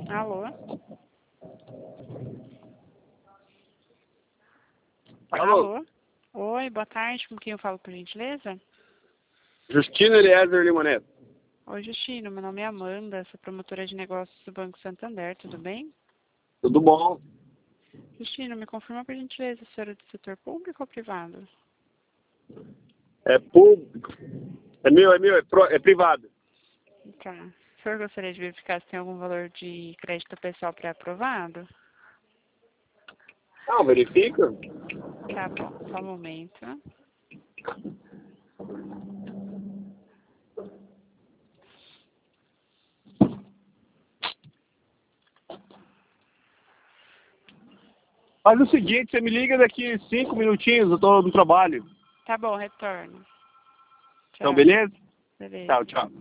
Alô? Alô? Oi, boa tarde. Com quem eu falo, por gentileza? Justino Eliezer Limoneto. Oi, Justino. Meu nome é Amanda, sou promotora de negócios do Banco Santander. Tudo bem? Tudo bom? Justino, me confirma, por gentileza, a senhora é do setor público ou privado? É público. É meu, é privado. Tá. O senhor gostaria de verificar se tem algum valor de crédito pessoal pré-aprovado? Não, verifica. Tá bom, só um momento. Faz o seguinte, você me liga daqui 5 minutinhos, eu tô no trabalho. Tá bom, retorno. Então, Tchau. beleza? Beleza. Tchau, tchau.